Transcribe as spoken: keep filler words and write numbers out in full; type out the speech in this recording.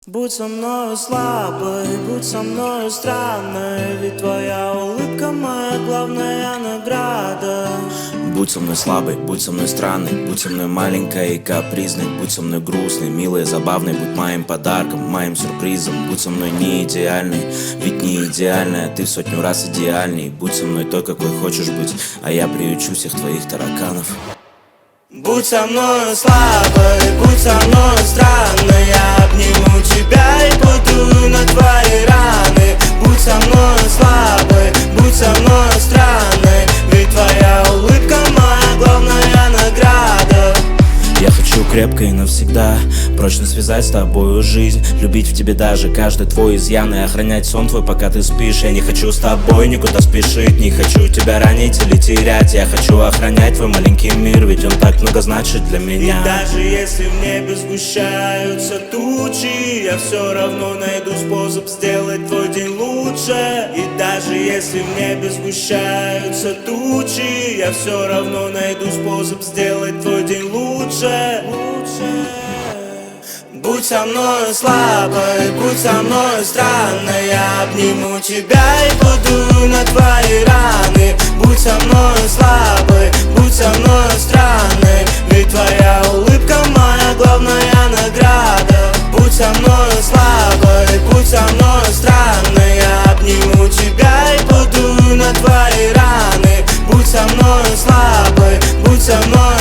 Будь со мною слабой, будь со мною странной, ведь твоя улыбка моя главная награда. Будь со мной слабой, будь со мной странной, будь со мной маленькой и капризной, будь со мной грустной, милой, забавной, будь моим подарком, моим сюрпризом. Будь со мной не идеальной, ведь не идеальная ты в сотню раз идеальней. Будь со мной той, какой хочешь быть, а я приючу всех твоих тараканов. Будь со мною слабой, будь со мною странной, я обниму тебя и подую на твои раны. Будь со мною слабой, будь со мною странной, ведь твоя улыбка моя главная награда. Я хочу крепко и навсегда прочно связать с тобою жизнь, любить в тебе даже каждый твой изъян и охранять сон твой, пока ты спишь. Я не хочу с тобой никуда спешить, не хочу тебя ранить или терять. Я хочу охранять твой маленький мир, ведь он так много значит для меня. И даже если в небе сгущаются тучи, я все равно найду способ сделать твой день лучше. И даже если в небе сгущаются тучи, я все равно найду способ сделать твой день лучше. Будь со мною слабой, будь со мною странной, я обниму тебя и подую на твои раны. Будь со мною слабой, будь со мною странной, ведь твоя улыбка моя главная награда. Будь со мною слабой, будь со мною странной, я обниму тебя и подую на твои раны. Будь со мною слабой, будь со мною